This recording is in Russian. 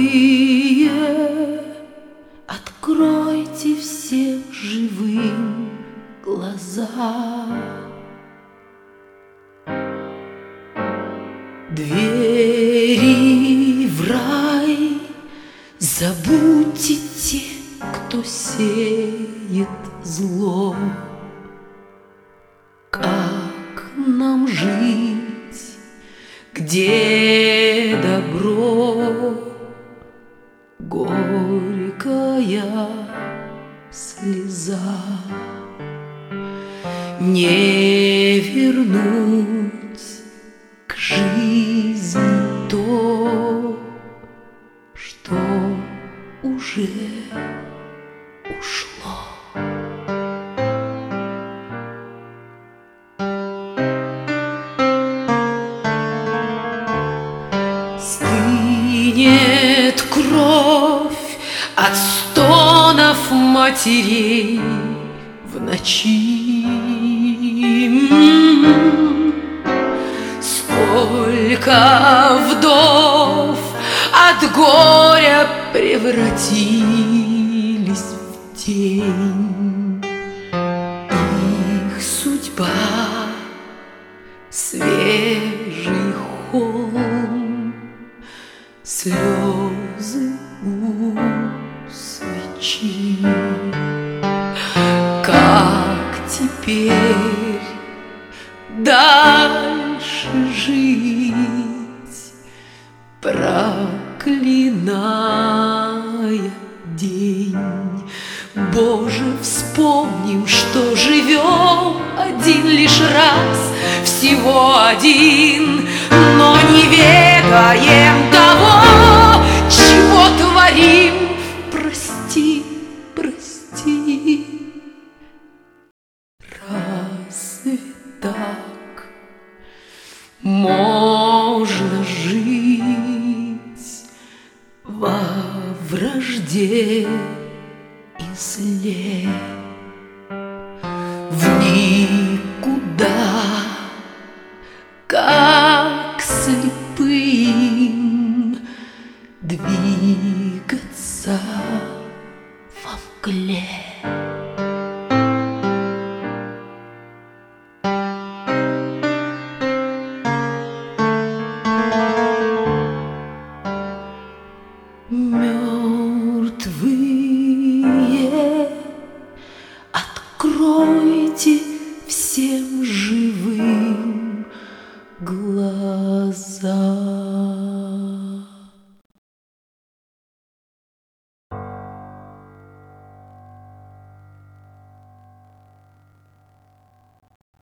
Живые, откройте всем живым глаза. Двери в рай забудьте те, кто сеет зло. Как нам жить, где добро? Горькая слеза. Не вернуть к жизни то, что уже ушло. Стынет кровь от стонов матерей в ночи. Сколько вдов от горя превратились в тень. Их судьба свежий холм, слезы у свечи. Как теперь дальше жить, проклиная день? Боже, вспомним, что живем один лишь раз, всего один, но не ведаем того, чего творим. Прости, прости. Разве так можно жить во вражде и зле, в никуда, как слепым двигаться во мгле?